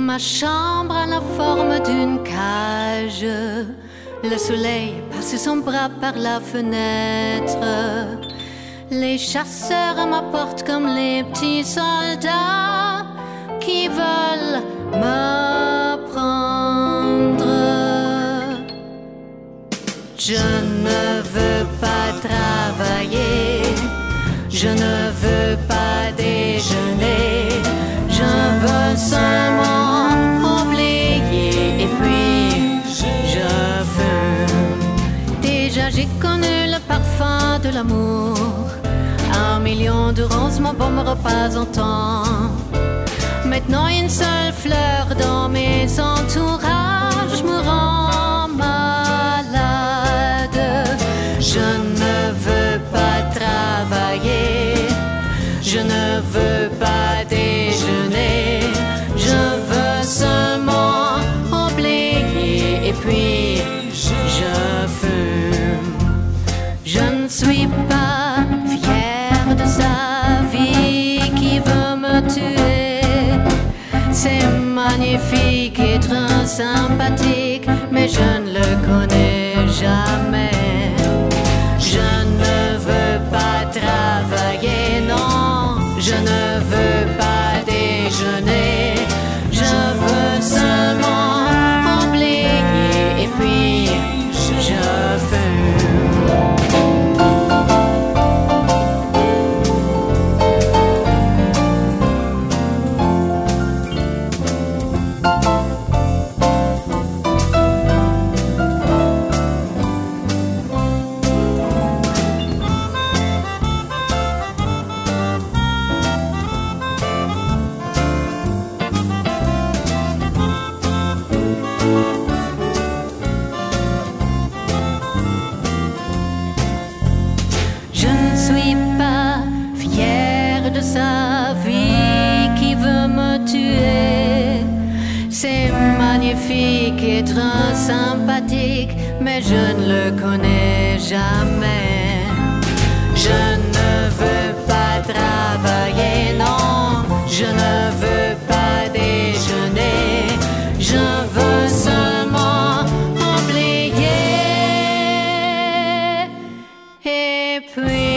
Ma chambre a la forme d'une cage. Le soleil passe son bras par la fenêtre. Les chasseurs m'apportent comme les petits soldats qui veulent me prendre. Je ne veux pas travailler, je ne veux pas déjeuner, je veux seulement oublier et puis je fume. Déjà j'ai connu le parfum de l'amour, 1 million de roses, mon bon repas en temps. Maintenant une seule fleur dans mes entourages me rend malade. Je ne veux pas travailler, je ne veux pas déjeuner, je veux seulement oublier et puis je fume. Je ne suis pas fière de sa vie qui veut me tuer. C'est magnifique et très sympathique, mais je ne le connais jamais. Je ne veux pas travailler, non, je ne veux pas déjeuner, je veux seulement oublier et puis je fume. Sa vie qui veut me tuer. C'est magnifique et très sympathique, mais je ne le connais jamais. Je ne veux pas travailler, non, je ne veux pas déjeuner, je veux seulement oublier et puis